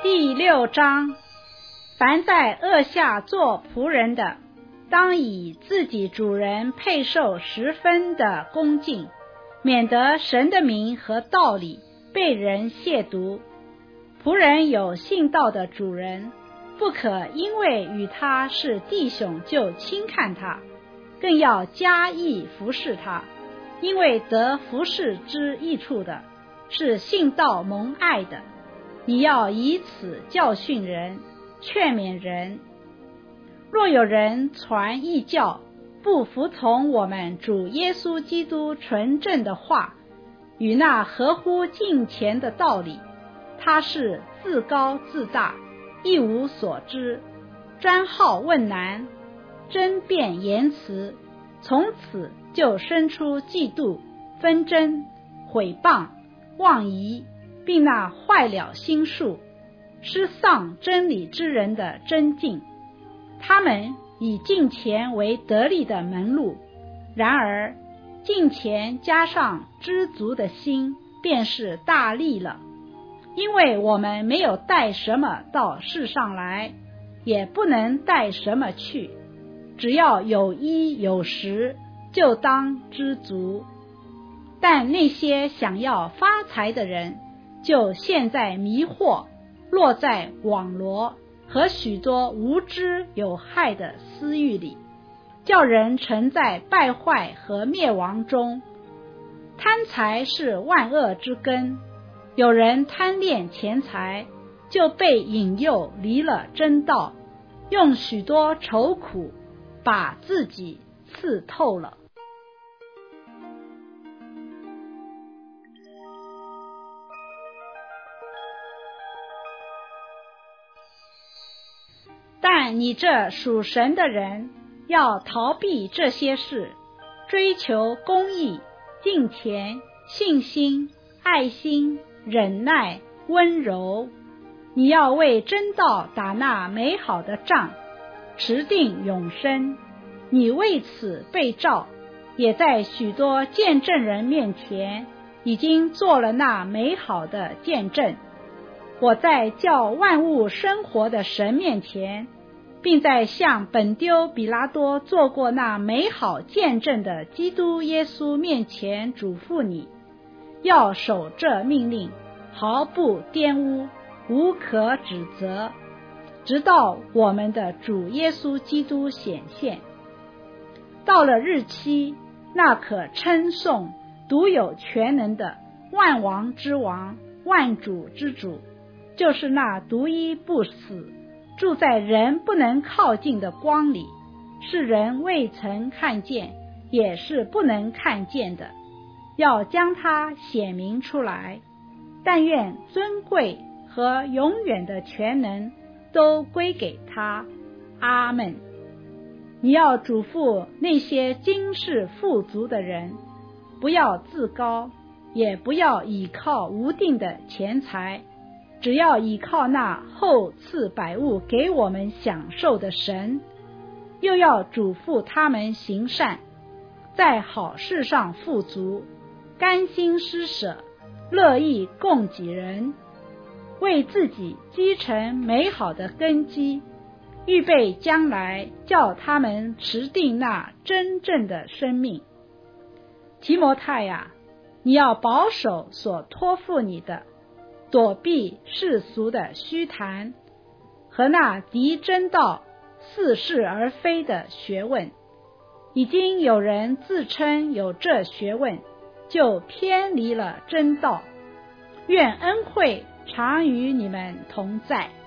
第6章，凡在恶下做仆人的，当以自己主人配受10分的恭敬，免得神的名和道理被人亵渎。仆人有信道的主人，不可因为与他是弟兄就轻看他，更要加意服侍他，因为得服侍之益处的是信道蒙爱的。你要以此教训人，劝勉人。若有人传异教，不服从我们主耶稣基督纯正的话，与那合乎敬虔的道理，他是自高自大，一无所知，专好问难，争辩言辞，从此就生出嫉妒、纷争、毁谤、妄疑，并那坏了心术、失丧真理之人的真境。他们以敬虔为得力的门路，然而敬虔加上知足的心，便是大利了。因为我们没有带什么到世上来，也不能带什么去，只要有衣有食，就当知足。但那些想要发财的人，就陷在迷惑，落在网罗和许多无知有害的私欲里，叫人沉在败坏和灭亡中。贪财是万恶之根，有人贪恋钱财，就被引诱离了真道，用许多愁苦把自己刺透了。但你这属神的人，要逃避这些事，追求公义、敬虔、信心、爱心、忍耐、温柔。你要为真道打那美好的仗，持定永生。你为此被召，也在许多见证人面前已经做了那美好的见证。我在叫万物生活的神面前，并在向本丢比拉多做过那美好见证的基督耶稣面前嘱咐你，要守这命令，毫不玷污，无可指责，直到我们的主耶稣基督显现。到了日期，那可称颂独有全能的万王之王、万主之主，就是那独一不死，住在人不能靠近的光里，是人未曾看见，也是不能看见的，要将它显明出来。但愿尊贵和永远的全能都归给他。阿们。你要嘱咐那些今世富足的人，不要自高，也不要倚靠无定的钱财，只要倚靠那厚赐百物给我们享受的神。又要嘱咐他们行善，在好事上富足，甘心施舍，乐意供给人，为自己积成美好的根基，预备将来叫他们持定那真正的生命。提摩太啊，你要保守所托付你的，躲避世俗的虚谈和那敌真道似是而非的学问。已经有人自称有这学问，就偏离了真道。愿恩惠常与你们同在。